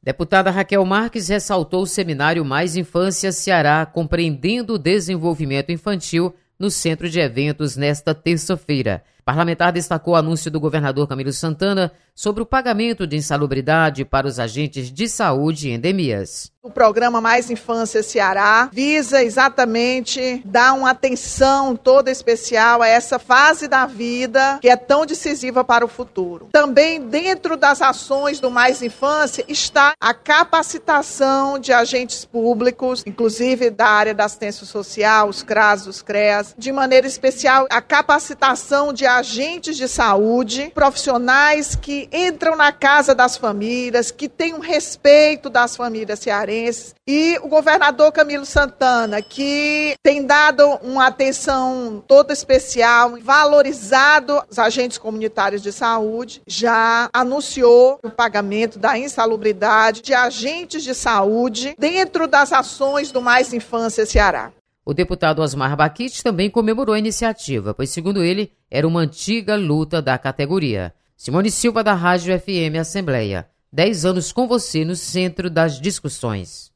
Deputada Raquel Marques ressaltou o seminário Mais Infância Ceará, compreendendo o desenvolvimento infantil no Centro de Eventos nesta terça-feira. O parlamentar destacou o anúncio do governador Camilo Santana sobre o pagamento de insalubridade para os agentes de saúde em endemias. O programa Mais Infância Ceará visa exatamente dar uma atenção toda especial a essa fase da vida que é tão decisiva para o futuro. Também dentro das ações do Mais Infância está a capacitação de agentes públicos, inclusive da área da assistência social, os CRAS, os CREAS, de maneira especial a capacitação de agentes de saúde, profissionais que entram na casa das famílias, que têm um respeito das famílias cearenses. E o governador Camilo Santana, que tem dado uma atenção toda especial, valorizado os agentes comunitários de saúde, já anunciou o pagamento da insalubridade de agentes de saúde dentro das ações do Mais Infância Ceará. O deputado Osmar Baquite também comemorou a iniciativa, pois, segundo ele, era uma antiga luta da categoria. Simone Silva, da Rádio FM Assembleia. 10 anos com você no centro das discussões.